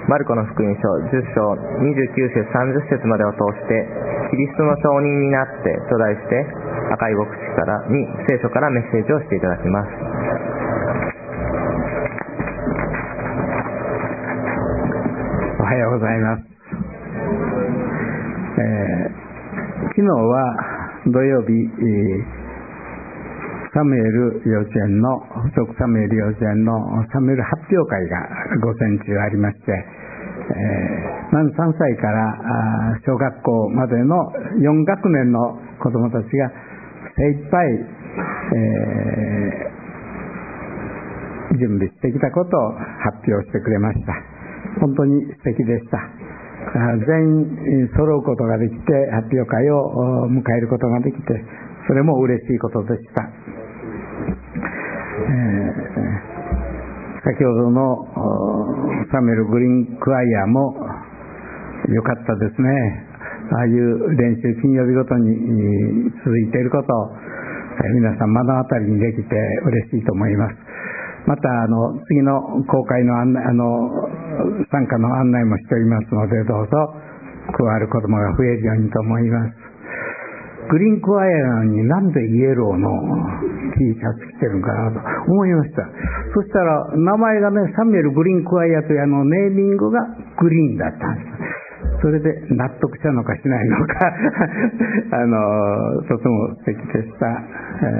マルコの福音書10章29節30節までを通してキリストの証人になってと題して赤い牧師に聖書からメッセージをしていただきます。 おはようございます。昨日は土曜日、サムエル幼稚園の附属サムエル幼稚園のサムエル発表会が午前中ありまして、まず3歳から小学校までの4学年の子どもたちが精一杯、準備してきたことを発表してくれました。本当に素敵でした。全員揃うことができて発表会を迎えることができて、それも嬉しいことでした。先ほどのサムエルグリーンクワイアも良かったですね。ああいう練習金曜日ごとに続いていることを皆さん目の当たりにできて嬉しいと思います。また次の公開の参加の案内もしておりますので、どうぞ加わる子どもが増えるようにと思います。グリーンクワイアなのになんでイエローの T シャツ着てるのかなと思いました。そしたら名前がね、サミュエル・グリーンクワイアというネーミングがグリーンだったんです。それで納得したのかしないのかとても素敵でした。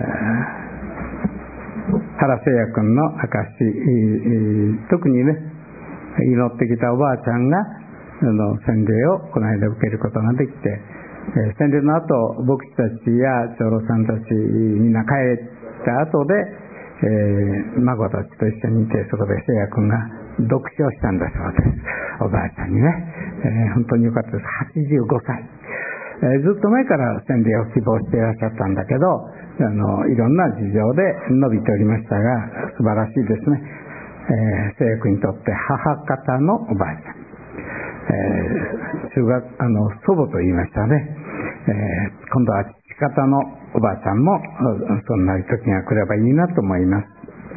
原聖也君の証、特にね、祈ってきたおばあちゃんが洗礼をこの間受けることができて、洗礼の後牧師たちや長老さんたちみんな帰った後で、孫たちと一緒にいて、そこで聖也君が読書したんだそうです。おばあちゃんにね、本当によかったです。85歳、ずっと前から洗礼を希望していらっしゃったんだけど、いろんな事情で伸びておりましたが、素晴らしいですね。聖也君にとって母方のおばあちゃん、祖母と言いましたね。今度は父方のおばあちゃんもそんな時が来ればいいなと思います。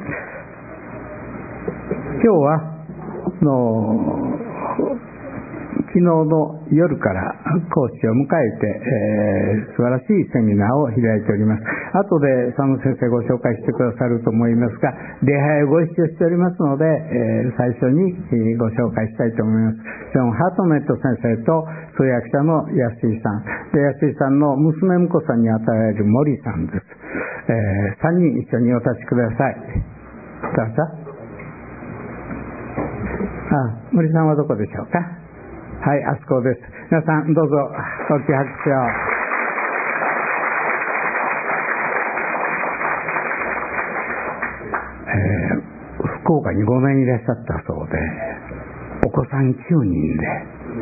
今日は昨日の夜から講師を迎えて、素晴らしいセミナーを開いております。後で佐野先生ご紹介してくださると思いますが、礼拝をご一緒しておりますので、最初にご紹介したいと思います。ジョン・ハートネット先生と通訳者の安井さんで、安井さんの娘婿さんに与えられる森さんです。3人一緒にお立ちください。どうぞ。森さんはどこでしょうか。はい、あそこです。皆さんどうぞ大きい拍手を。福岡に5年いらっしゃったそうで、お子さん9人で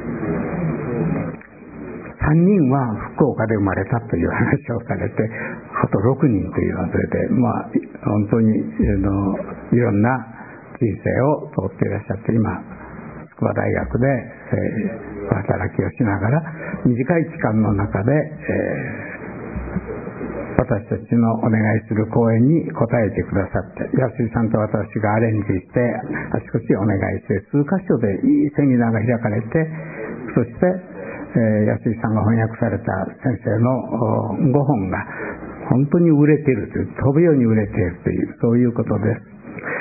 3人は福岡で生まれたという話をされて、あと6人ということで、本当にいろんな人生を通っていらっしゃって、今筑波大学で、働きをしながら短い期間の中で、私たちのお願いする講演に応えてくださって、安井さんと私がアレンジしてあちこちお願いして、数箇所でいいセミナーが開かれて、そして、安井さんが翻訳された先生の5本が本当に売れているという、飛ぶように売れているという、そういうことです。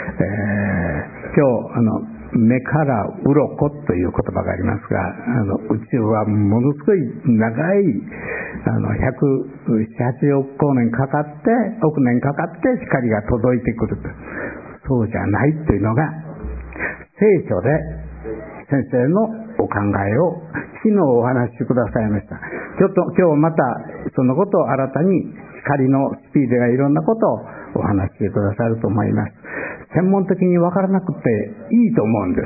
今日目から鱗という言葉がありますが、宇宙はものすごい長い170億年かかって光が届いてくると。そうじゃないというのが聖書で先生のお考えを昨日お話ししてくださいました。今日またそのことを新たに光のスピードやいろんなことをお話ししてくださると思います。専門的に分からなくていいと思うんです。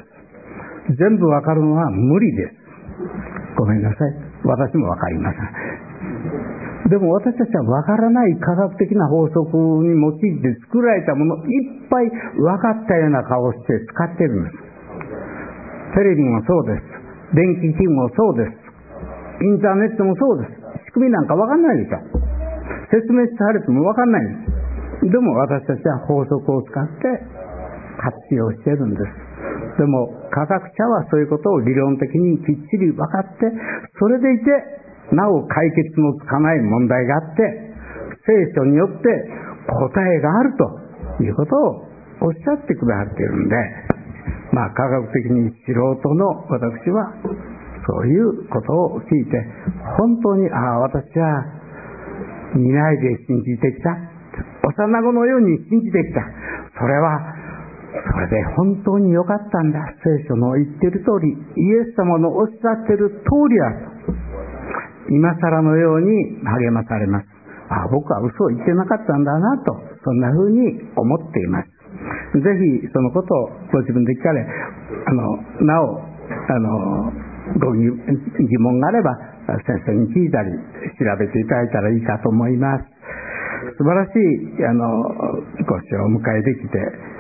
全部分かるのは無理です。ごめんなさい、私も分かりません。でも私たちは分からない科学的な法則に用いて作られたものいっぱい分かったような顔をして使っているんです。テレビもそうです。電気器具もそうです。インターネットもそうです。仕組みなんか分かんないでしょ。説明されても分かんないんです。でも私たちは法則を使って活用しているんです。でも科学者はそういうことを理論的にきっちり分かって、それでいてなお解決のつかない問題があって、聖書によって答えがあるということをおっしゃってくださっているんで、科学的に素人の私はそういうことを聞いて、本当に私は担いで信じてきた、幼子のように信じてきた、それで本当に良かったんだ、聖書の言っている通り、イエス様のおっしゃっている通りだと今更のように励まされます。僕は嘘を言ってなかったんだなと、そんな風に思っています。ぜひそのことをご自分で聞かれ、なおご疑問があれば先生に聞いたり調べていただいたらいいかと思います。素晴らしいご師をお迎えできて、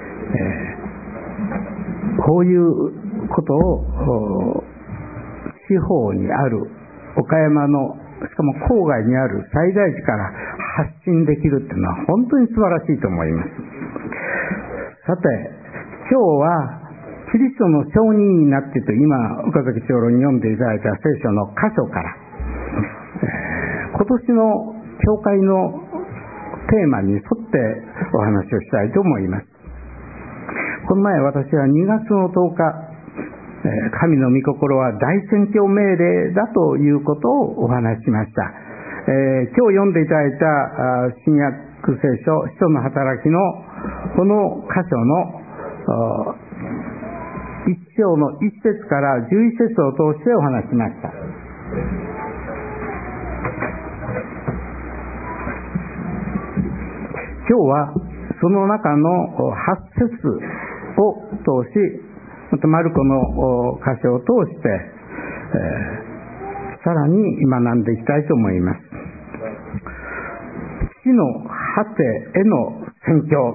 こういうことを地方にある岡山の、しかも郊外にある最大寺から発信できるっていうのは本当に素晴らしいと思います。さて、今日はキリストの証人になってと今岡崎長老に読んでいただいた聖書の箇所から、今年の教会のテーマに沿ってお話をしたいと思います。この前私は2月の10日、神の御心は大宣教命令だということをお話ししました。今日読んでいただいた新約聖書使徒の働きのこの箇所の1章の1節から11節を通してお話ししました。今日はその中の8節を通し、またマルコの箇所を通して、さらに学んでいきたいと思います。地の果てへの宣教、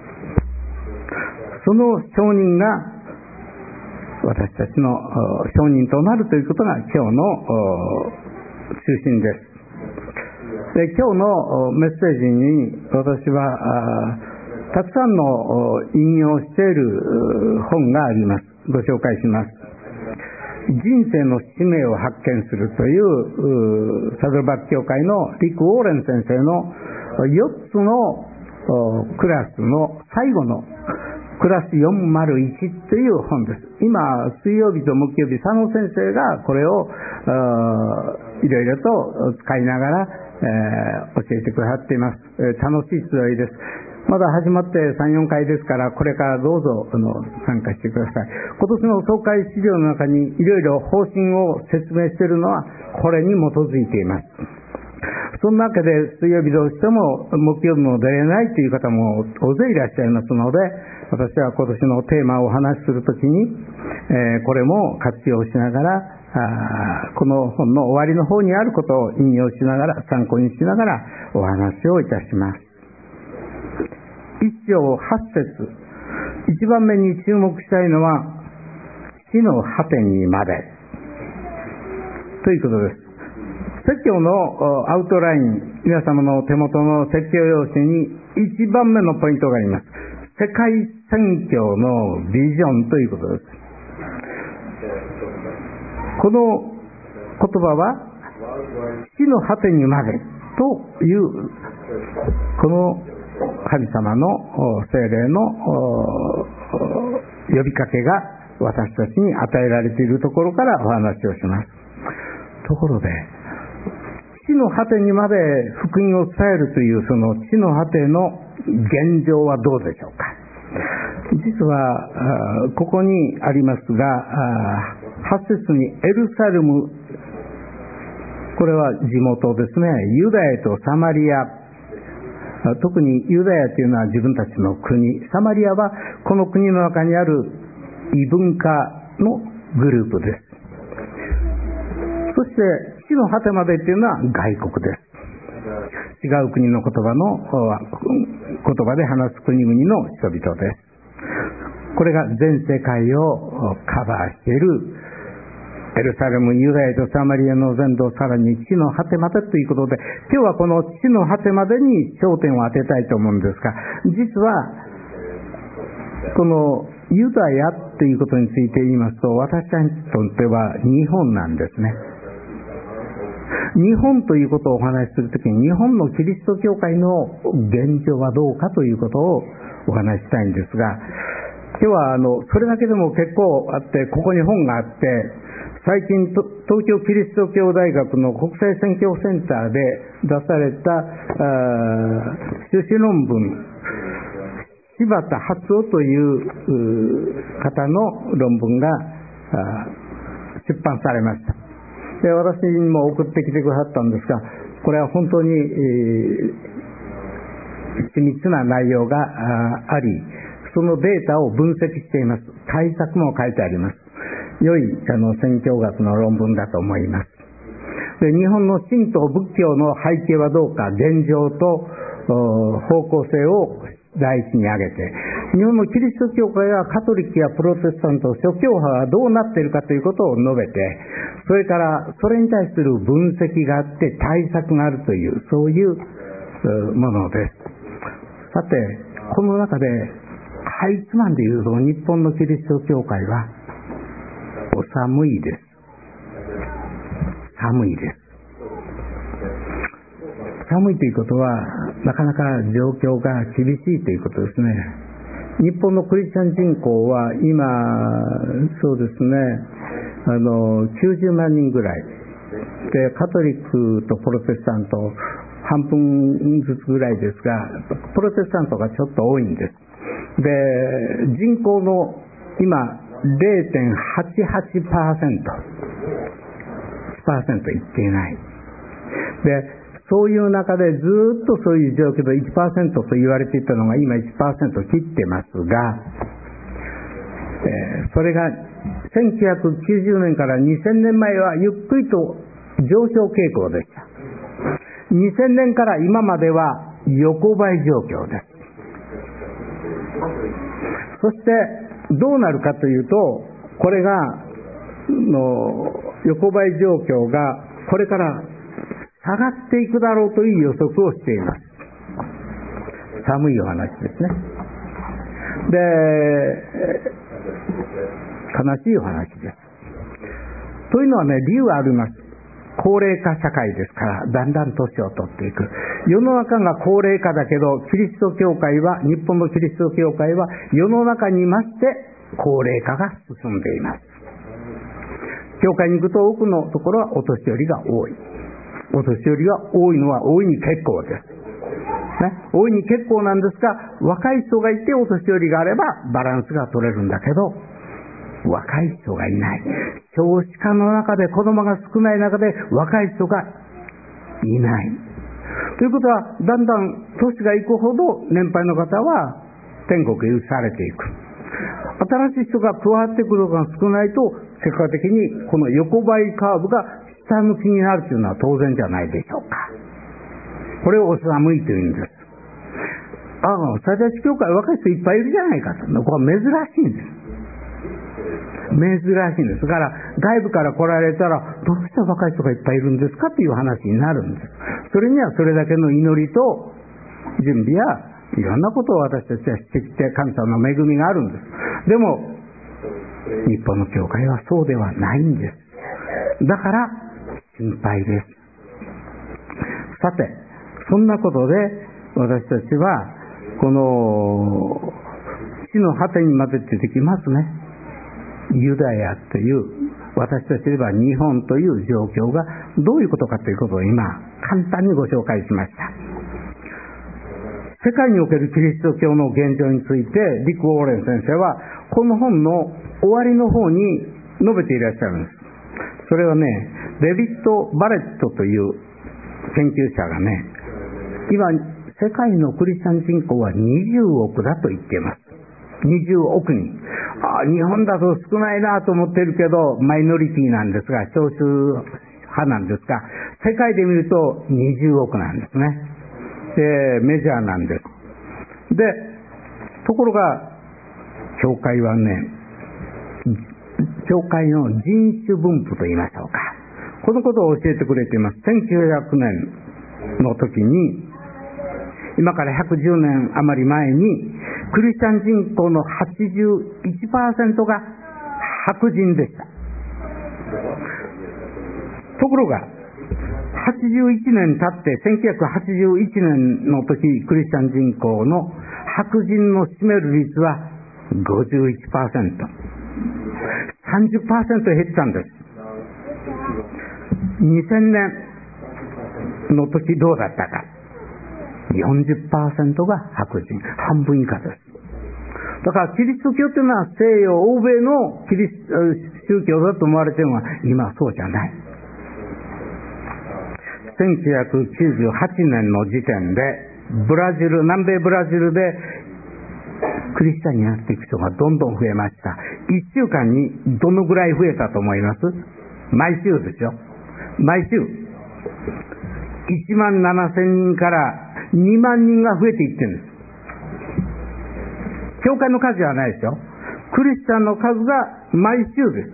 その証人が私たちの証人となるということが今日の中心です。で、今日のメッセージに私はたくさんの引用している本があります。ご紹介します。人生の使命を発見するというサドルバック教会のリク・ウォーレン先生の4つのクラスの最後のクラス401という本です。今水曜日と木曜日佐野先生がこれをいろいろと使いながら、教えてくださっています。楽しい集いです。まだ始まって 3,4 回ですから、これからどうぞ参加してください。今年の総会資料の中にいろいろ方針を説明しているのはこれに基づいています。そんなわけで水曜日どうしても木曜日も出れないという方も大勢いらっしゃいますので、私は今年のテーマをお話しするときに、これも活用しながら、この本の終わりの方にあることを引用しながら、参考にしながらお話をいたします。1章8節、一番目に注目したいのは地の果てにまでということです。説教のアウトライン、皆様の手元の説教用紙に一番目のポイントがあります。世界宣教のビジョンということです。この言葉は地の果てにまでというこの神様の聖霊の呼びかけが私たちに与えられているところからお話をします。ところで地の果てにまで福音を伝えるというその地の果ての現状はどうでしょうか。実はここにありますが、8節にエルサレム、これは地元ですね。ユダヤとサマリア、特にユダヤというのは自分たちの国、サマリアはこの国の中にある異文化のグループです。そして地の果てまでというのは外国です。違う国の言葉で話す国々の人々です。これが全世界をカバーしているエルサレム、ユダヤとサマリアの全土、さらに地の果てまでということで、今日はこの地の果てまでに焦点を当てたいと思うんですが、実はこのユダヤってということについて言いますと、私たちにとっては日本なんですね。日本ということをお話しするときに、日本のキリスト教会の現状はどうかということをお話ししたいんですが、今日はそれだけでも結構あって、ここに本があって、最近東京キリスト教大学の国際宣教センターで出された修士論文、柴田初夫という方の論文が出版されました。で、私にも送ってきてくださったんですが、これは本当に緻密な内容があり、そのデータを分析しています。対策も書いてあります。良い宣教学の論文だと思います。で、日本の神道仏教の背景はどうか、現状と方向性を第一に挙げて、日本のキリスト教会はカトリックやプロテスタント、諸教派がどうなっているかということを述べて、それからそれに対する分析があって対策があるという、そういうものです。さて、この中でかいつまんで言うと、日本のキリスト教会はお寒いです。寒いです。寒いということは、なかなか状況が厳しいということですね。日本のクリスチャン人口は今、そうですね、90万人ぐらいで、カトリックとプロテスタント半分ずつぐらいですが、プロテスタントがちょっと多いんです。で、人口の今 0.88%、1% いっていない。で、そういう中でずっとそういう状況で 1% と言われていたのが今 1% 切ってますが、それが1990年から2000年前はゆっくりと上昇傾向でした。2000年から今までは横ばい状況です。そしてどうなるかというと、これが横ばい状況がこれから下がっていくだろうという予測をしています。寒いお話ですね。で、悲しいお話です。というのはね、理由があります。高齢化社会ですから、だんだん年を取っていく。世の中が高齢化だけど、キリスト教会は、日本のキリスト教会は世の中に増して高齢化が進んでいます。教会に行くと多くのところはお年寄りが多い。お年寄りが多いのは大いに結構です。ね、大いに結構なんですが、若い人がいてお年寄りがあればバランスが取れるんだけど、若い人がいない。少子化の中で子供が少ない中で若い人がいない。ということは、だんだん年がいくほど年配の方は天国へ移されていく。新しい人が加わってくるのが少ないと、結果的にこの横ばいカーブが下向きになるというのは当然じゃないでしょうか。これをお寒いというんです。最大宗教会若い人いっぱいいるじゃないかと。これは珍しいんです。珍しいんです。だから外部から来られたら、どうして若い人がいっぱいいるんですかという話になるんです。それにはそれだけの祈りと準備やいろんなことを私たちはしてきて、神様の恵みがあるんです。でも日本の教会はそうではないんです。だから心配です。さて、そんなことで私たちはこの地の果てにまで出てきますね。ユダヤという私たちでは日本という状況がどういうことかということを今簡単にご紹介しました。世界におけるキリスト教の現状についてリック・ウォーレン先生はこの本の終わりの方に述べていらっしゃるんです。それはね、デビッド・バレットという研究者がね、今世界のクリスチャン人口は20億だと言っています。20億人。日本だと少ないなと思っているけど、マイノリティなんですが、少数派なんですが、世界で見ると20億なんですね。で、メジャーなんです。で、ところが、教会はね、教会の人種分布と言いましょうか。このことを教えてくれています。1900年の時に、今から110年余り前に、 クリスチャン人口の 81% が白人でした。ところが81年経って1981年の時、クリスチャン人口の白人の占める率は 51%、 30% 減ったんです。2000年の時どうだったか、40% が白人、半分以下です。だからキリスト教というのは西洋欧米の宗教だと思われているのは今はそうじゃない。1998年の時点で南米ブラジルでクリスチャンになっていく人がどんどん増えました。1週間にどのぐらい増えたと思います？毎週ですよ。毎週17000人から2万人が増えていってるんです。教会の数じゃないですよ。クリスチャンの数が毎週です。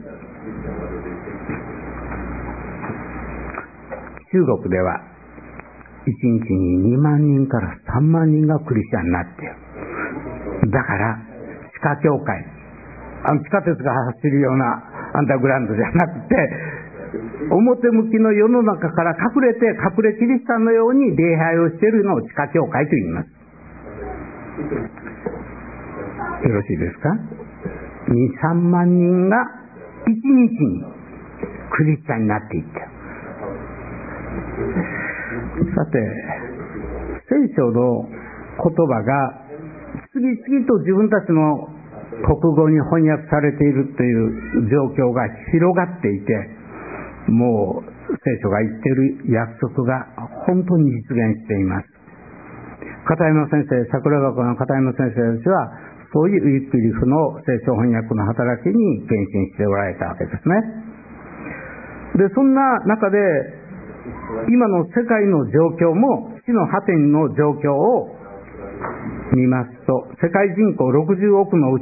中国では1日に2万人から3万人がクリスチャンになっている。だから地下教会、地下鉄が走るようなアンダーグラウンドじゃなくて、表向きの世の中から隠れキリシタンのように礼拝をしているのを地下教会と言います。よろしいですか？ 2,3 万人が1日にクリスチャンになっていった。さて、聖書の言葉が次々と自分たちの国語に翻訳されているという状況が広がっていて、もう聖書が言っている約束が本当に実現しています。片山先生、桜学の片山先生たちはそういうウィックリフの聖書翻訳の働きに献身しておられたわけですね。で、そんな中で今の世界の状況も地の果ての状況を見ますと、世界人口60億のうち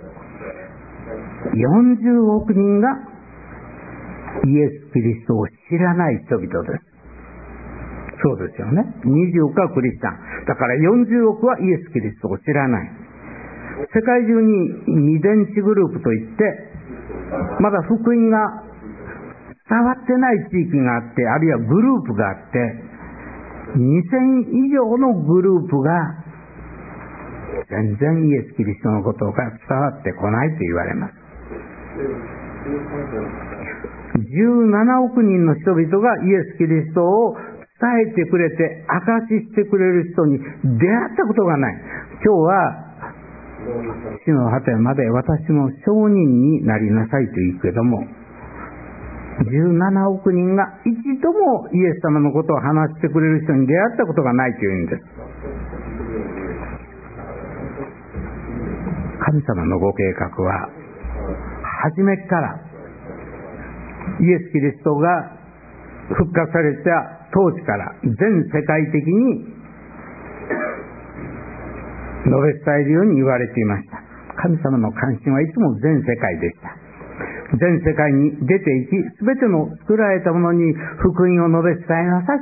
40億人がイエス・キリストを知らない人々です。そうですよね。20億はクリスチャンだから40億はイエス・キリストを知らない。世界中に未伝地グループといってまだ福音が伝わってない地域があって、あるいはグループがあって、2000以上のグループが全然イエス・キリストのことが伝わってこないと言われます。17億人の人々がイエス・キリストを伝えてくれて証ししてくれる人に出会ったことがない。今日は地の果てまで私の証人になりなさいと言うけども、17億人が一度もイエス様のことを話してくれる人に出会ったことがないというんです。神様のご計画は初めからイエス・キリストが復活された当時から全世界的に述べ伝えるように言われていました。神様の関心はいつも全世界でした。全世界に出て行き、すべての作られたものに福音を述べ伝えなさい。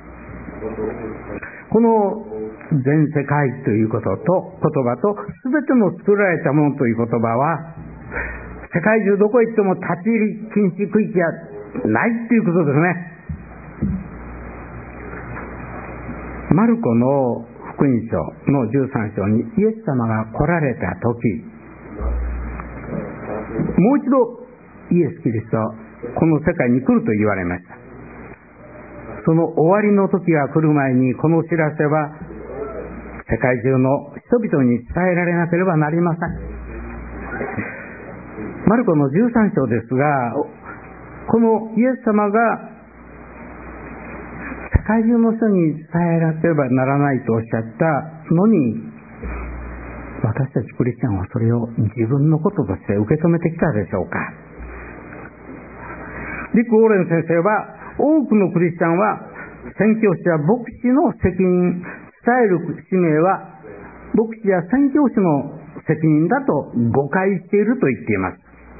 この全世界ということと言葉と、すべての作られたものという言葉は、世界中どこへ行っても立ち入り禁止区域がないということですね。マルコの福音書の13章にイエス様が来られた時、もう一度イエス・キリストはこの世界に来ると言われました。その終わりの時が来る前に、この知らせは世界中の人々に伝えられなければなりません。マルコの13章ですが、このイエス様が世界中の人に伝えなければならないとおっしゃったのに、私たちクリスチャンはそれを自分のこととして受け止めてきたでしょうか。リック・ウォーレン先生は、多くのクリスチャンは宣教師や牧師の責任、伝える使命は牧師や宣教師の責任だと誤解していると言っています。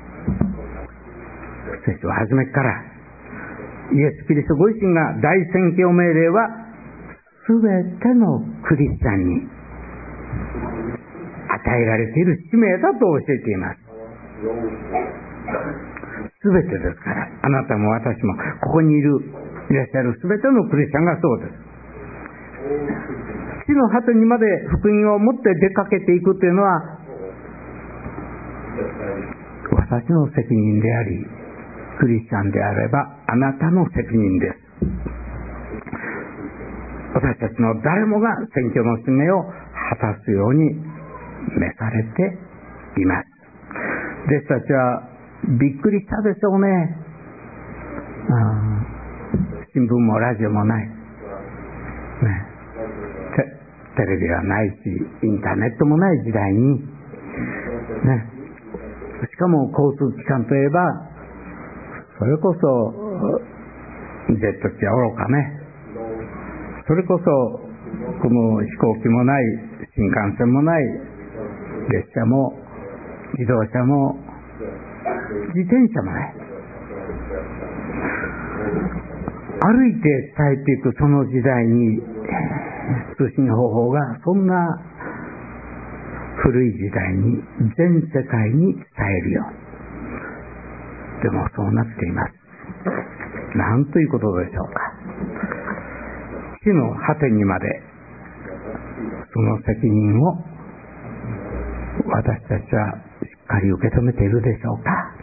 聖書は初めからイエス・キリストご自身が大宣教命令はすべてのクリスチャンに与与えられている使命だと教えています。すべてですから、あなたも私もここにいらっしゃるすべてのクリスチャンがそうです。地の果てにまで福音を持って出かけていくというのは私の責任であり、クリスチャンであればあなたの責任です。私たちの誰もが宣教の使命を果たすように召されています。弟子たちはびっくりしたでしょうね。新聞もラジオもない、テレビはないしインターネットもない時代に、しかも交通機関といえばそれこそジェット機はおろかね、それこそこの飛行機もない、新幹線もない、列車も自動車も自転車もない。歩いて伝えていくその時代に通信方法がそんな古い時代に全世界に伝えるように。でもそうなっています。なんということでしょうか。地の果てにまでその責任を私たちはしっかり受け止めているでしょうか。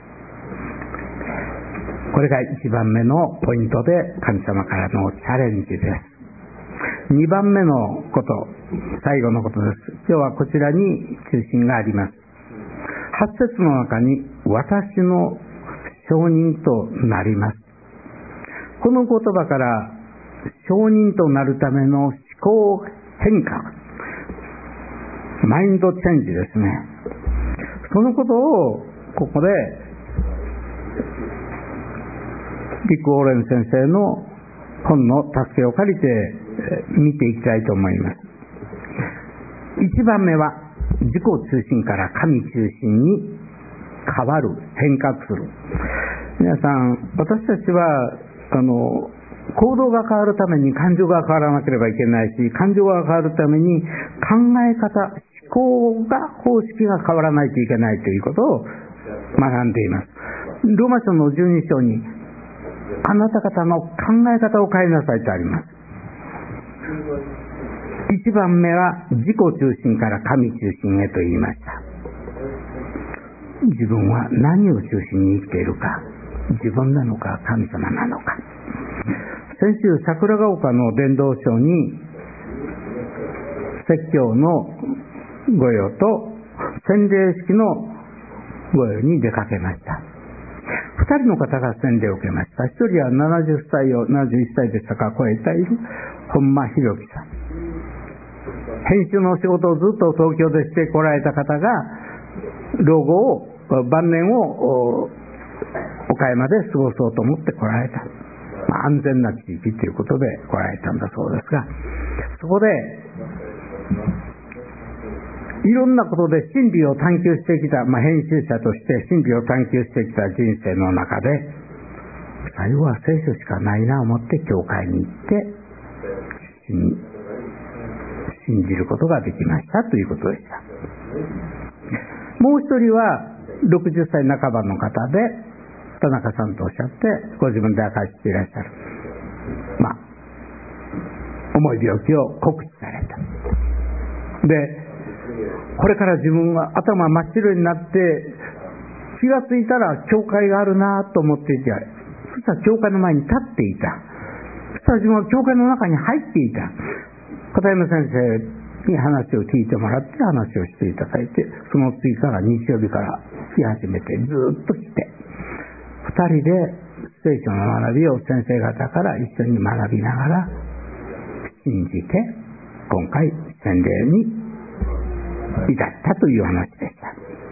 これが1番目のポイントで神様からのチャレンジです。2番目のこと、最後のことです。今日はこちらに中心があります。8節の中に私の証人となります。この言葉から証人となるための思考変化、マインドチェンジですね。そのことをここでリック・ウォーレン先生の本の助けを借りて見ていきたいと思います。1番目は自己中心から神中心に変わる、変革する。皆さん、私たちは行動が変わるために感情が変わらなければいけないし、感情が変わるために考え方、思考方式が変わらないといけないということを学んでいます。ローマ書の12章にあなた方の考え方を変えなさいとあります。1番目は自己中心から神中心へと言いました。自分は何を中心に生きているか、自分なのか神様なのか。先週桜ヶ丘の伝道省に説教の御用と洗礼式の御用に出かけました。2人の方が洗礼を受けました。1人は71歳でしたか超えている本間博樹さん。編集の仕事をずっと東京でしてこられた方が老後を晩年を岡山で過ごそうと思って来られた。安全な地域ということで来られたんだそうですが、そこでいろんなことで真理を探求してきた、編集者として真理を探求してきた人生の中で、最後は聖書しかないなと思って教会に行って信じることができましたということでした。もう一人は60歳半ばの方で、田中さんとおっしゃってご自分で明かしていらっしゃる、重い病気を告知された。でこれから自分は頭真っ白になって気がついたら教会があるなと思っていて、そしたら教会の前に立っていた。そしたら自分は教会の中に入っていた。片山先生に話を聞いてもらって話をしていただいて、その次から日曜日から来始めてずっと来て、2人で聖書の学びを先生方から一緒に学びながら信じて、今回洗礼に至ったという話でした。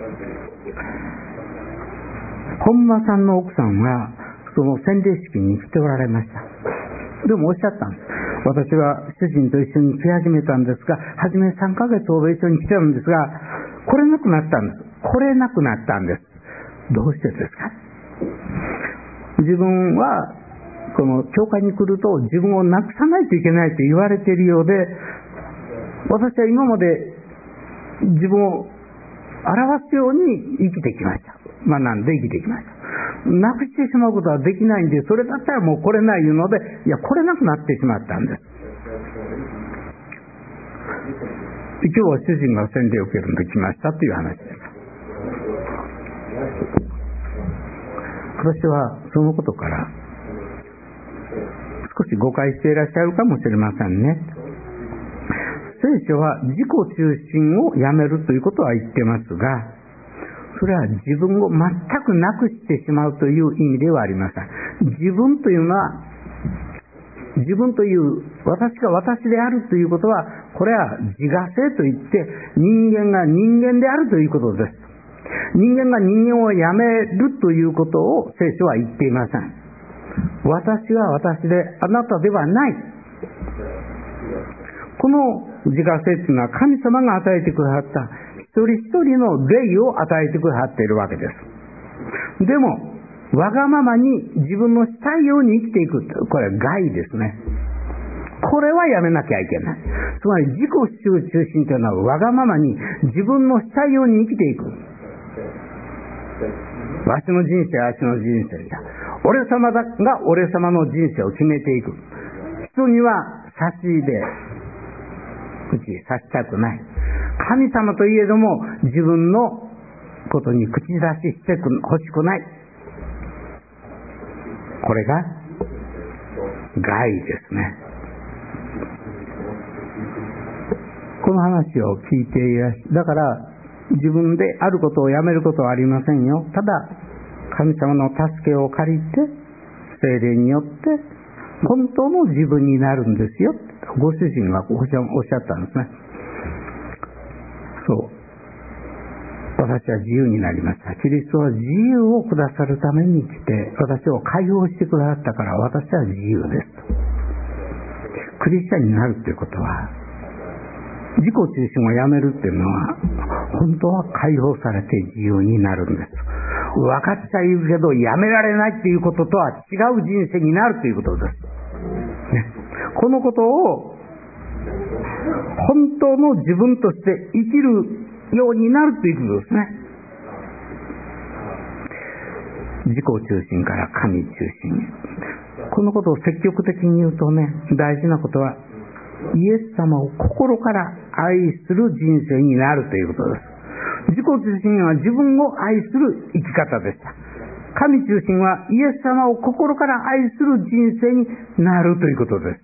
本間さんの奥さんはその洗礼式に来ておられました。でもおっしゃったんです。私は主人と一緒に来始めたんですが、初め3ヶ月ほど一緒に来てるんですが、来れなくなったんです。来れなくなったんです。どうしてですか？自分はこの教会に来ると自分をなくさないといけないと言われているようで、私は今まで自分を表すように生きてきました。学んで生きてきました。なくしてしまうことはできないんで、それだったらもう来れないいうので、いや来れなくなってしまったんです。今日は主人が洗礼を受けるんで来ましたという話です。私はそのことから少し誤解していらっしゃるかもしれませんね。聖書は自己中心をやめるということは言ってますが、それは自分を全くなくしてしまうという意味ではありません。自分というのは、自分という私が私であるということは、これは自我性といって人間が人間であるということです。人間が人間をやめるということを聖書は言っていません。私は私であなたではない。この自我性というのは神様が与えてくださった一人一人の霊を与えてくださっているわけです。でもわがままに自分のしたいように生きていく、これは害ですね。これはやめなきゃいけない。つまり自己中心というのはわがままに自分のしたいように生きていく。わしの人生はわしの人生だ。俺様が俺様の人生を決めていく。人には差しで口差したくない。神様といえども自分のことに口出ししてほしくない。これが害ですね。この話を聞いていらっしゃる。だから自分であることをやめることはありませんよ。ただ神様の助けを借りて聖霊によって本当の自分になるんですよ。ご主人がおっしゃったんですね。そう。私は自由になりました。キリストは自由をくださるために来て私を解放してくださったから私は自由ですと。クリスチャンになるということは自己中心をやめるっていうのは本当は解放されて自由になるんです。分かっちゃいるけどやめられないっていうこととは違う人生になるということです、ね、このことを本当の自分として生きるようになるということですね。自己中心から神中心へ。このことを積極的に言うとね、大事なことはイエス様を心から愛する人生になるということです。自己中心は自分を愛する生き方でした。神中心はイエス様を心から愛する人生になるということです。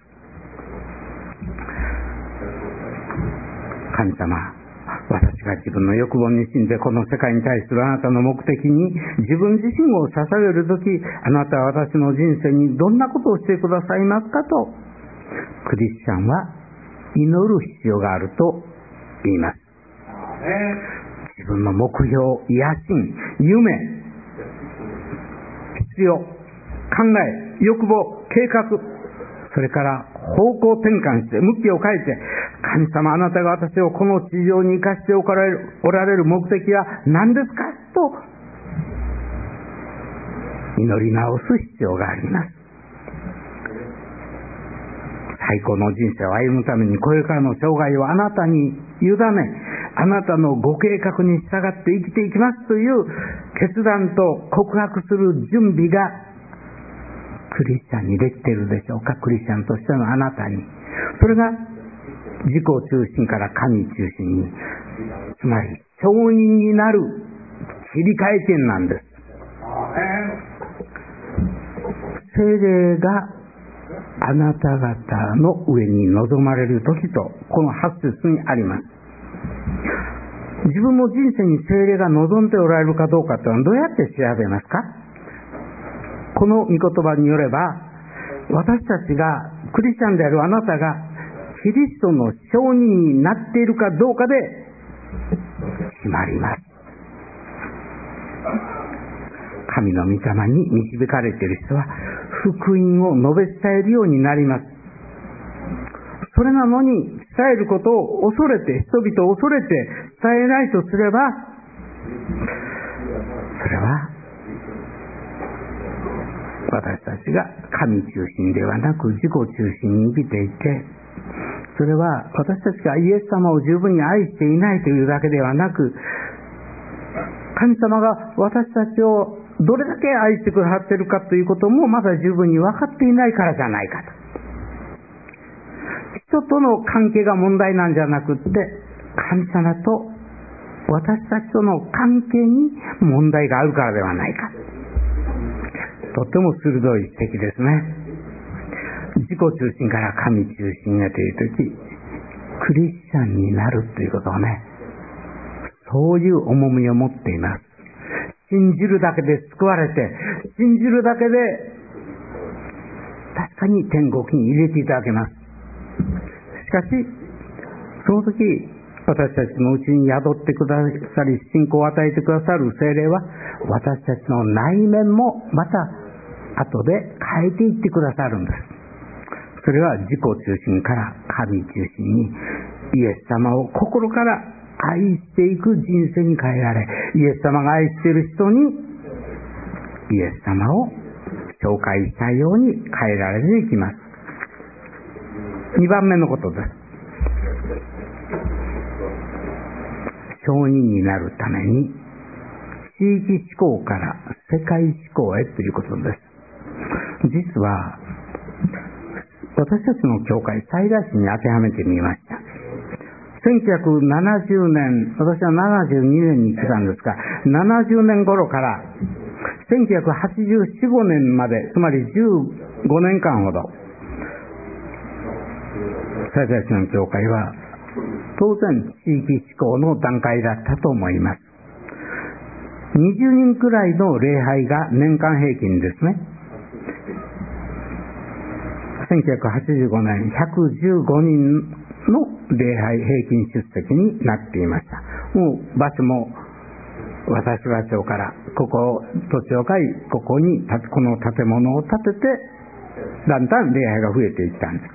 神様、私が自分の欲望に死んでこの世界に対するあなたの目的に自分自身を捧げるとき、あなたは私の人生にどんなことをしてくださいますかとクリスチャンは祈る必要があると言います。自分の目標、野心、夢、必要、考え、欲望、計画、それから方向転換して向きを変えて、神様あなたが私をこの地上に生かしておられる目的は何ですかと祈り直す必要があります。最高の人生を歩むためにこれからの生涯をあなたに委ね、あなたのご計画に従って生きていきますという決断と告白する準備がクリスチャンにできているでしょうか。クリスチャンとしてのあなたに。それが自己中心から神中心に、つまり承認になる切り替え点なんです。聖霊があなた方の上に臨まれる時とこの8節にあります。自分の人生に聖霊が望んでおられるかどうかというのはどうやって調べますか。この御言葉によれば、私たちがクリスチャンであるあなたがキリストの証人になっているかどうかで決まります。神の御霊に導かれている人は福音を述べ伝えるようになります。それなのに伝えることを恐れて、人々を恐れて伝えないとすれば、それは私たちが神中心ではなく自己中心に生きていて、それは私たちがイエス様を十分に愛していないというだけではなく、 神様が私たちをどれだけ愛してくださっているかということもまだ十分に分かっていないからじゃないかと。人との関係が問題なんじゃなくって、神様と私たちとの関係に問題があるからではないか。とっても鋭い指摘ですね。自己中心から神中心へというとき、クリスチャンになるということはね、そういう重みを持っています。信じるだけで救われて、信じるだけで確かに天国に入れていただけます。しかしその時、私たちのうちに宿ってくださり、信仰を与えてくださる聖霊は、私たちの内面もまた後で変えていってくださるんです。それは自己中心から神中心に、イエス様を心から愛していく人生に変えられ、イエス様が愛している人にイエス様を紹介したいように変えられていきます。2番目のことです。証人になるために地域思考から世界思考へということです。実は私たちの教会、最大市に当てはめてみました。1970年、私は72年に来たんですが、70年頃から1984、5年まで、つまり15年間ほど、最大市の教会は当然地域思考の段階だったと思います。20人くらいの礼拝が年間平均ですね。1985年115人の礼拝平均出席になっていました。もう場所も私は町からここ土地を買い、ここにこの建物を建てて、だんだん礼拝が増えていったんです。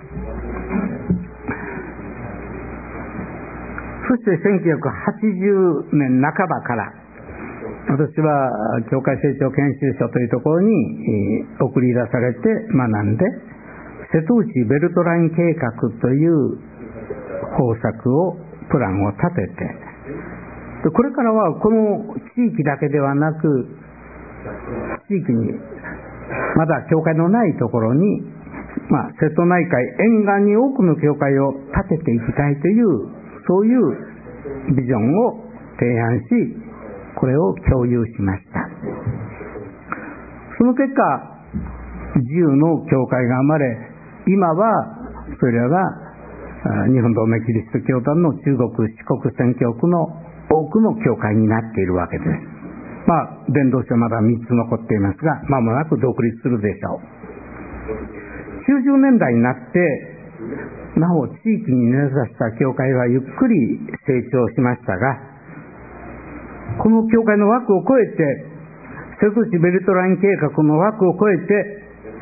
そして1980年半ばから私は教会成長研修所というところに送り出されて学んで、瀬戸内ベルトライン計画という方策をプランを立てて、これからはこの地域だけではなく、地域にまだ教会のないところに、瀬戸内海沿岸に多くの教会を建てていきたいという、そういうビジョンを提案し、これを共有しました。その結果、自由の教会が生まれ、今はそれらが日本同盟キリスト教団の中国四国宣教区の多くの教会になっているわけです。伝道者はまだ3つ残っていますが、間もなく独立するでしょう。90年代になってなお地域に根ざした教会はゆっくり成長しましたが、この教会の枠を超えて、瀬戸内ベルトライン計画の枠を超えて、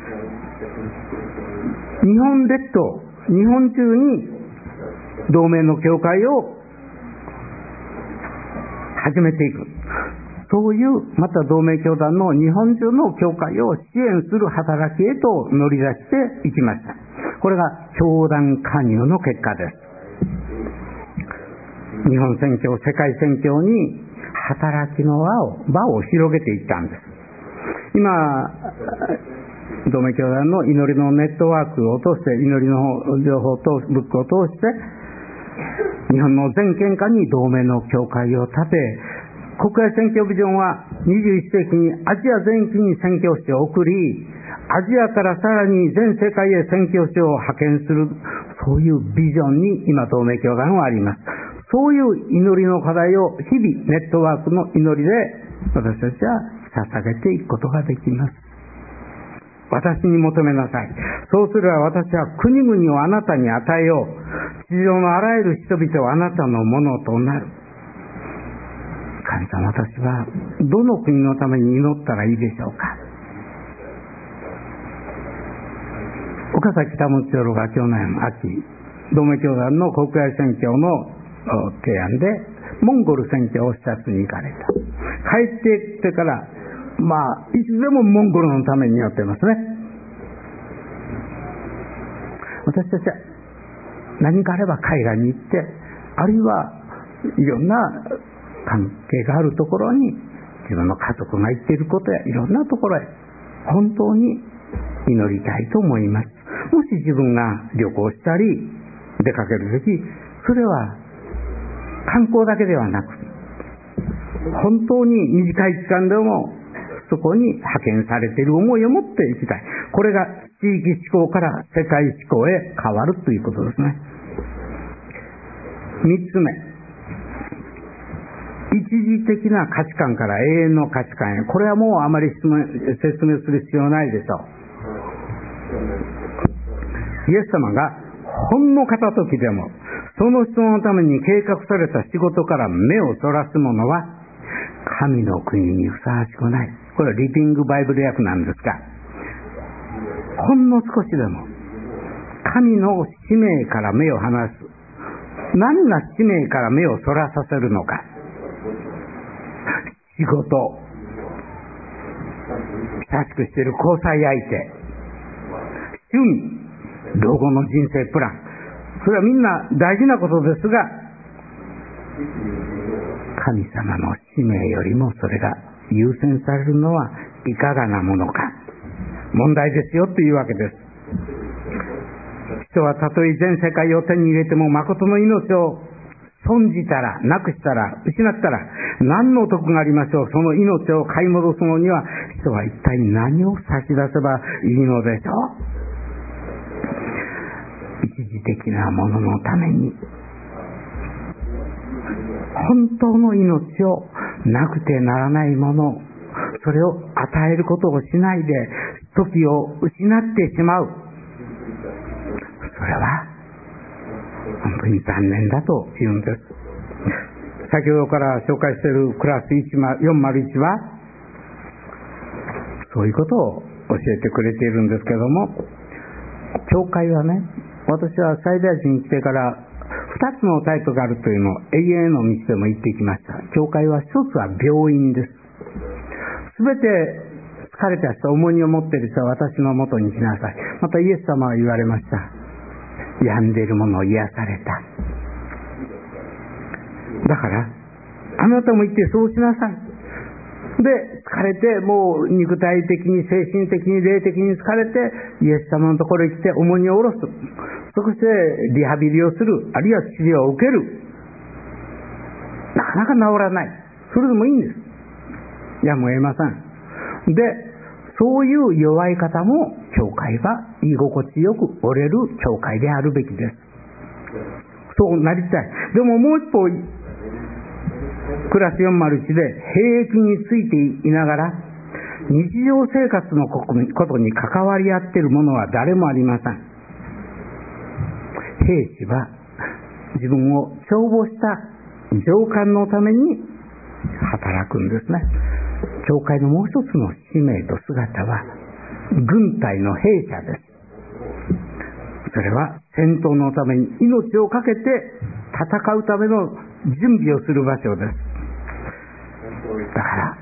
日本列島、日本中に同盟の教会を始めていく、そういうまた同盟教団の日本中の教会を支援する働きへと乗り出していきました。これが教団加入の結果です。日本宣教、世界宣教に働きの場を広げていったんです。今同盟教団の祈りのネットワークを通して、祈りの情報とブックを通して、日本の全県下に同盟の教会を建て、国外宣教ビジョンは21世紀にアジア全域に宣教師を送り、アジアからさらに全世界へ宣教師を派遣する、そういうビジョンに今同盟教団はあります。そういう祈りの課題を日々ネットワークの祈りで私たちは捧げていくことができます。私に求めなさい。そうすれば私は国々をあなたに与えよう。地上のあらゆる人々はあなたのものとなる。神様、私はどの国のために祈ったらいいでしょうか。岡崎北本長老が去年秋、同盟教団の国外宣教の提案でモンゴル宣教を視察に行かれた。帰ってきてからいつでもモンゴルのために祈っていますね。私たちは何かあれば海外に行って、あるいはいろんな関係があるところに自分の家族が言っていることやいろんなところへ本当に祈りたいと思います。もし自分が旅行したり出かけるとき、それは観光だけではなく、本当に短い期間でもそこに派遣されている思いを持っていきたい。これが地域思考から世界思考へ変わるということですね。3つ目、一時的な価値観から永遠の価値観へ。これはもうあまり説明する必要ないでしょう。イエス様がほんの片時でもその人のために計画された仕事から目をそらす者は神の国にふさわしくない。これはリビングバイブル訳なんですが、ほんの少しでも神の使命から目を離す。何が使命から目をそらさせるのか。仕事、親しくしている交際相手、趣味、老後の人生プラン、それはみんな大事なことですが、神様の使命よりもそれが優先されるのはいかがなものか、問題ですよというわけです。人はたとえ全世界を手に入れても誠の命を損じたら、なくしたら、失ったら何の得がありましょう。その命を買い戻すのには人は一体何を差し出せばいいのでしょう。一時的なもののために本当の命をなくてならないもの、それを与えることをしないで時を失ってしまう。それは本当に残念だと言うんです。先ほどから紹介しているクラス401はそういうことを教えてくれているんですけども、教会はね、私は最大寺に来てから2つのタイプがあるというのを永遠への道でも言ってきました。教会は一つは病院です。すべて疲れた人、重荷を持っている人は私のもとに来なさい。またイエス様は言われました。病んでいる者を癒された。だからあなたも言ってそうしなさい。で、疲れてもう肉体的に精神的に霊的に疲れてイエス様のところに来て重荷を下ろす。そしてリハビリをする、あるいは治療を受ける。なかなか治らない。それでもいいんです。やむを得ません。で、そういう弱い方も教会は居心地よく折れる教会であるべきです。そうなりたい。でももう一方、クラス401で兵役についていながら日常生活のことに関わり合っている者は誰もありません。兵士は自分を帳簿した上官のために働くんですね。教会のもう一つの使命と姿は軍隊の兵舎です。それは戦闘のために命を懸けて戦うための準備をする場所です。だから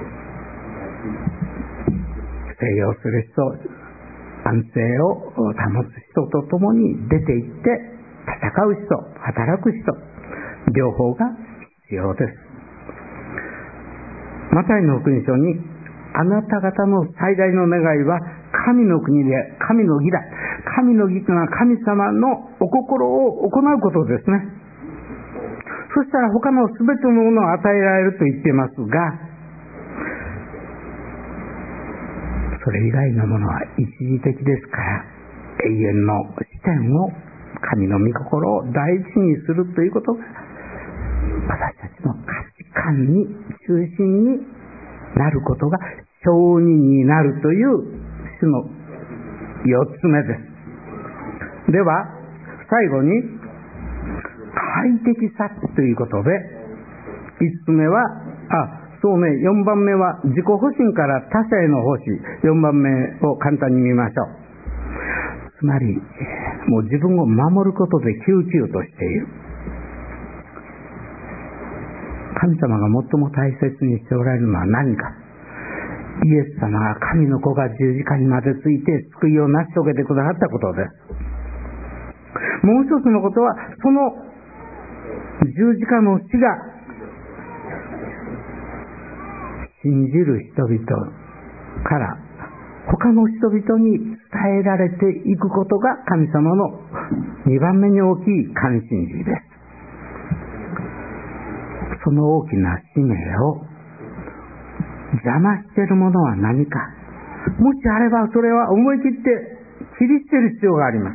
静養する人、安静を保つ人と共に出て行って戦う人、働く人、両方が必要です。マタイの福音書に、あなた方の最大の願いは神の国で神の義だ。神の義というのは神様のお心を行うことですね。そしたら他の全てのものを与えられると言っていますが、それ以外のものは一時的ですから、永遠の視点を、神の御心を大事にするということが私たちの価値観に中心になることが承認になるという種の4つ目です。では最後に快適さということで、5つ目は4番目は自己保身から他者への奉仕、4番目を簡単に見ましょう。つまりもう自分を守ることで救急としている。神様が最も大切にしておられるのは何か。イエス様が神の子が十字架にまでついて救いを成し遂げてくださったことです。もう一つのことは、その十字架の死が信じる人々から他の人々に伝えられていくことが神様の2番目に大きい関心事です。その大きな使命を邪魔しているものは何か、もしあればそれは思い切って切り捨てる必要があります。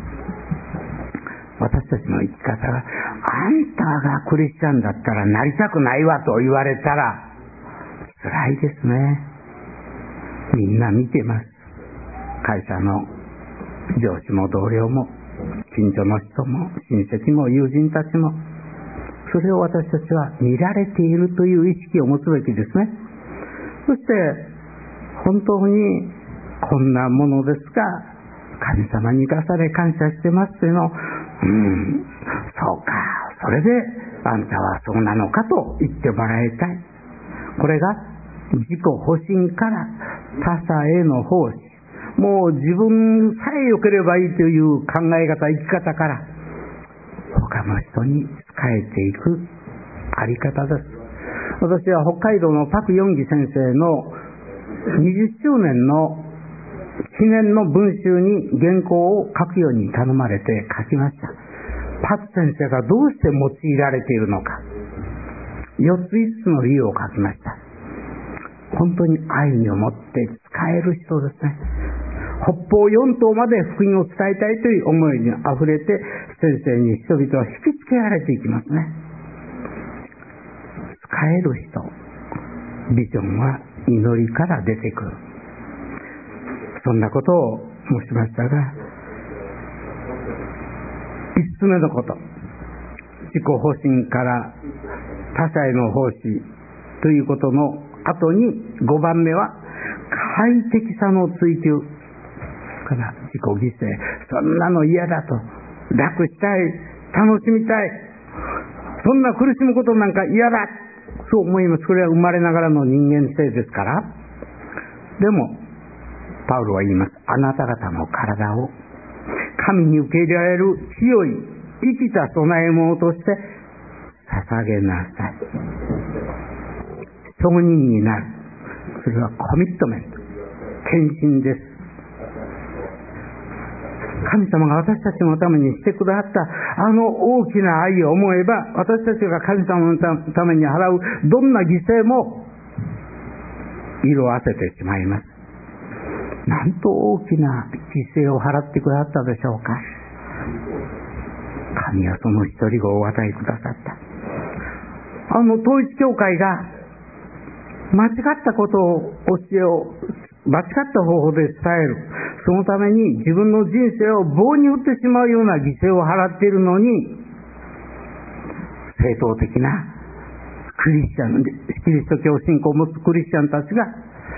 私たちの生き方が、あんたがクリスチャンだったらなりたくないわと言われたら辛いですね。みんな見てます。会社の上司も同僚も近所の人も親戚も友人たちも、それを私たちは見られているという意識を持つべきですね。そして本当にこんなものですが神様に生かされ感謝してますというのを、そうか、それであんたはそうなのかと言ってもらいたい。これが自己保身から他者への奉仕、もう自分さえ良ければいいという考え方、生き方から他の人に仕えていくあり方です。私は北海道のパク・ヨンギ先生の20周年の記念の文集に原稿を書くように頼まれて書きました。パク先生がどうして用いられているのか、4つ5つの理由を書きました。本当に愛を持って使える人ですね。北方四島まで福音を伝えたいという思いにあふれて、先生に人々は引きつけられていきますね。使える人、ビジョンは祈りから出てくる。そんなことを申しましたが、5つ目のこと、自己保身から他者への奉仕ということの後に5番目は快適さの追求から自己犠牲。そんなの嫌だと、楽したい、楽しみたい、そんな苦しむことなんか嫌だ、そう思います。それは生まれながらの人間性ですから。でもパウロは言います。あなた方の体を神に受け入れられる清い生きた供え物として捧げなさい。承認になる。それはコミットメント、献身です。神様が私たちのためにしてくださったあの大きな愛を思えば、私たちが神様のために払うどんな犠牲も色あせてしまいます。なんと大きな犠牲を払ってくださったでしょうか。神はその一人子をお与えくださった。統一教会が間違ったことを教えを間違った方法で伝える、そのために自分の人生を棒に打ってしまうような犠牲を払っているのに、正統的なキリスト教信仰を持つクリスチャンたちが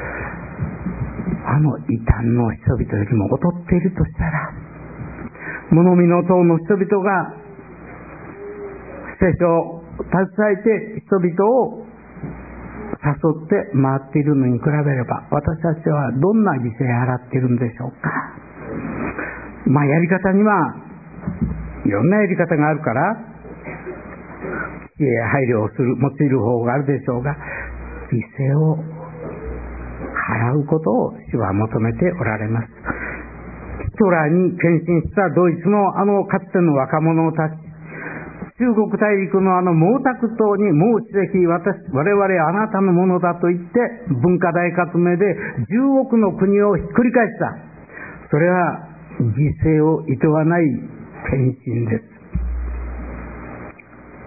異端の人々よりも劣っているとしたら、物見の党の人々が聖書を携えて人々を誘って回っているのに比べれば、私たちはどんな犠牲を払っているんでしょうか。やり方にはいろんなやり方があるから知恵や配慮を用いる方法があるでしょうが、犠牲を払うことを主は求めておられます。ヒトラーに献身したドイツのかつての若者たち、中国大陸の毛沢東に毛主席、我々あなたのものだと言って文化大革命で10億の国をひっくり返した。それは犠牲をいとわない献身です。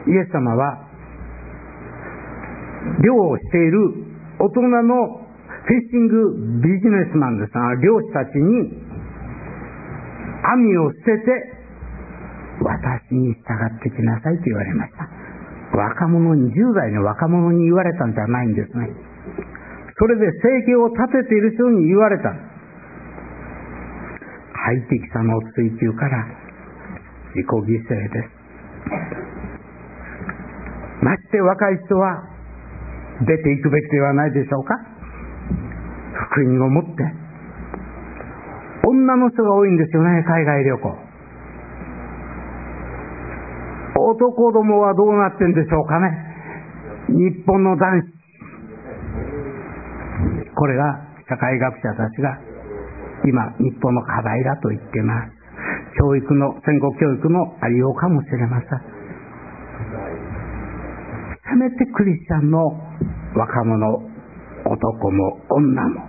イエス様は漁をしている大人のフィッシングビジネスマンですが、漁師たちに網を捨てて私に従ってきなさいと言われました。若者に、10代の若者に言われたんじゃないんですね。それで生計を立てている人に言われた。快適さの追求から自己犠牲です。まして若い人は出ていくべきではないでしょうか。福音を持って。女の人が多いんですよね、海外旅行。男どもはどうなってんでしょうかね。日本の男子これが社会学者たちが今日本の課題だと言っています。戦後教育のありようかもしれません。せめてクリスチャンの若者、男も女も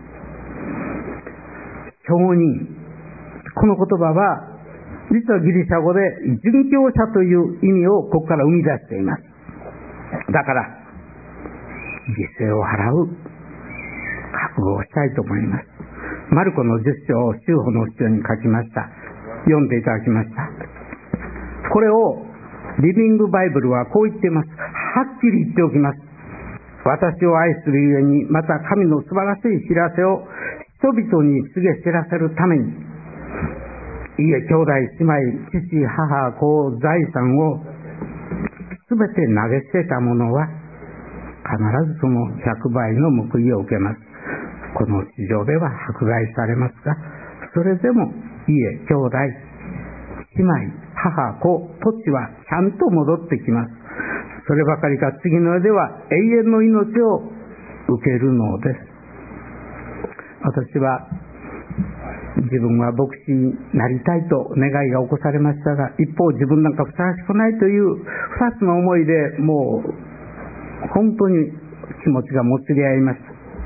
証人、この言葉は実はギリシャ語で殉教者という意味をここから生み出しています。だから犠牲を払う覚悟をしたいと思います。マルコの10章を修法の主張に書きました。読んでいただきました。これをリビングバイブルはこう言っています。はっきり言っておきます。私を愛するゆえに、また神の素晴らしい知らせを人々に告げ知らせるために、兄弟姉妹、父母子財産をすべて投げ捨てた者は必ずその100倍の報いを受けます。この地上では迫害されますが、それでも兄弟姉妹母子土地はちゃんと戻ってきます。そればかりか次の世では永遠の命を受けるのです。私は自分は牧師になりたいと願いが起こされましたが、一方自分なんかふさわしくないという二つの思いで、もう本当に気持ちがもつれ合いました。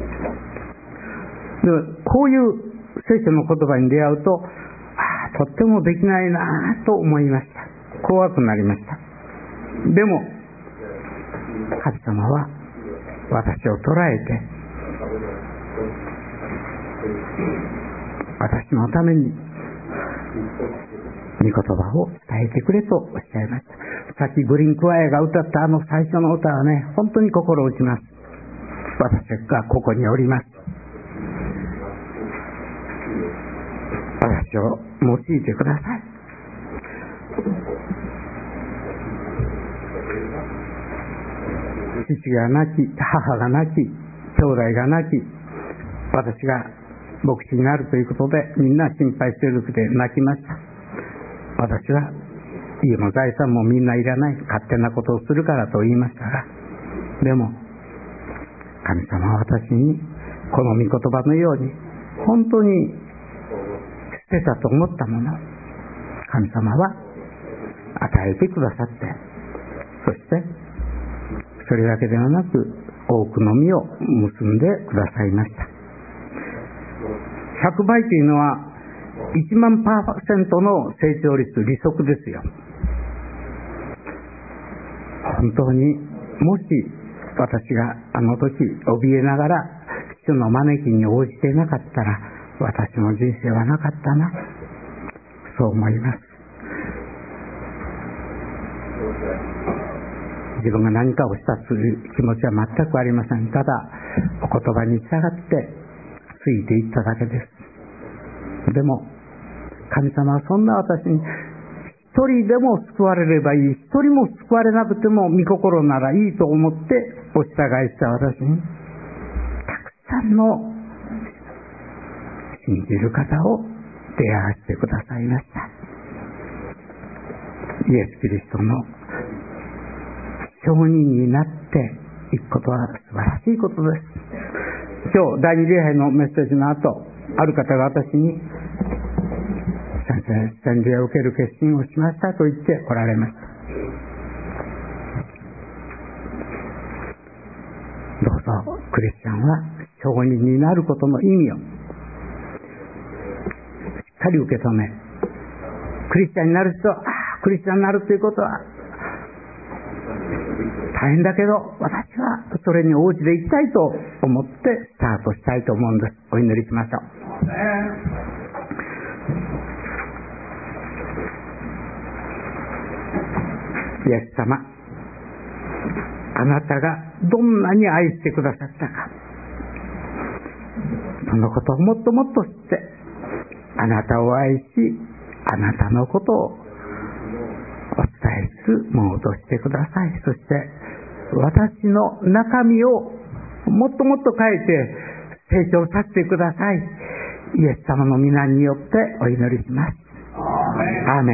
でこういう聖書の言葉に出会うと、とってもできないなと思いました。怖くなりました。でも神様は私を捉えて、私のために御言葉を伝えてくれとおっしゃいました。さっきグリーンクワイアが歌ったあの最初の歌はね、本当に心打ちます。私がここにおります。私を用いてください。父が亡き、母が亡き、兄弟が亡き、私が牧師になるということでみんな心配している時で泣きました。私は家の財産もみんないらない、勝手なことをするからと言いましたが、でも神様は私にこの御言葉のように本当に捨てたと思ったもの、神様は与えてくださって、そしてそれだけではなく多くの実を結んでくださいました。100倍というのは1万%の成長率、利息ですよ。本当にもし私があの時怯えながら主の招きに応じていなかったら、私の人生はなかったな、そう思います。自分が何かをしたという気持ちは全くありません。ただお言葉に従ってついていっただけです。でも神様はそんな私に、一人でも救われればいい、一人も救われなくても御心ならいいと思ってお従いした私に、たくさんの信じる方を出会わせてくださいました。イエス・キリストの証人になっていくことは素晴らしいことです。今日第二礼拝のメッセージの後、ある方が私に、先生、洗礼を受ける決心をしましたと言っておられました。どうぞクリスチャンは証人になることの意味をしっかり受け止め、クリスチャンになる人はクリスチャンになるということは大変だけど、私はそれに応じていきたいと思ってスタートしたいと思うんです。お祈りしましょう。イエス様、あなたがどんなに愛してくださったか、そのことをもっともっと知って、あなたを愛し、あなたのことをお伝えするものとしてください。そして私の中身をもっともっと変えて成長させてください。イエス様の皆によってお祈りします。アーメン。